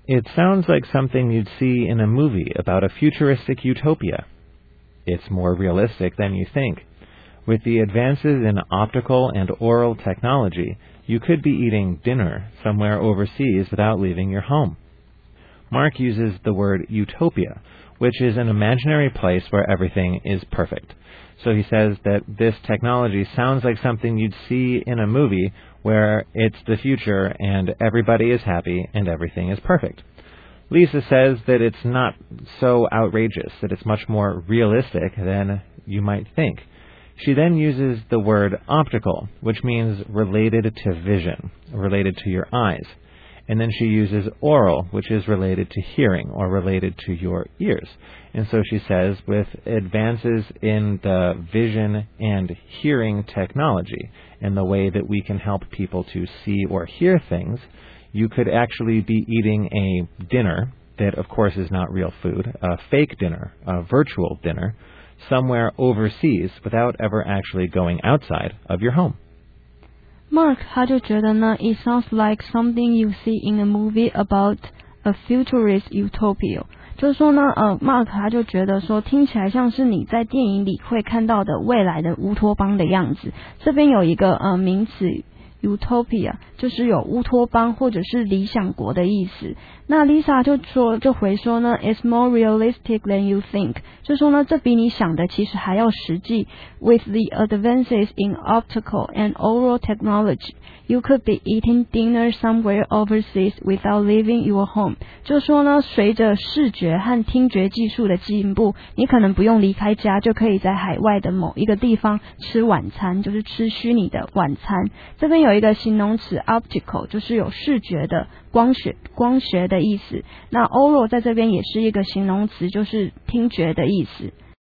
It sounds like something you'd see in a movie about a futuristic utopia. It's more realistic than you think. With the advances in optical and oral technology, you could be eating dinner somewhere overseas without leaving your home. Mark uses the word utopia, which is an imaginary place where everything is perfect. So he says that this technology sounds like something you'd see in a movie where it's the future and everybody is happy and everything is perfect. Lisa says that it's not so outrageous, that it's much more realistic than you might think. She then uses the word optical, which means related to vision, related to your eyes. And then she uses oral, which is related to hearing or related to your ears. And so she says with advances in the vision and hearing technology and the way that we can help people to see or hear things, you could actually be eating a dinner that, of course, is not real food, a fake dinner, a virtual dinner, somewhere overseas without ever actually going outside of your home. Mark 他就觉得呢 ，It sounds like something you see in a movie about a futurist utopia。就是说呢，Mark 他就觉得说，听起来像是你在电影里会看到的未来的乌托邦的样子。这边有一个名词 utopia， 就是有乌托邦或者是理想国的意思。那 Lisa 就回说呢 ，It's more realistic than you think， 就说呢，这比你想的其实还要实际。With the advances in optical and oral technology, you could be eating dinner somewhere overseas without leaving your home。就说呢，随着视觉和听觉技术的进步，你可能不用离开家，就可以在海外的某一个地方吃晚餐，就是吃虚拟的晚餐。这边有一个形容词 optical， 就是有视觉的光学的意思。那 oral 在这边也是一个形容词，就是听觉的意思。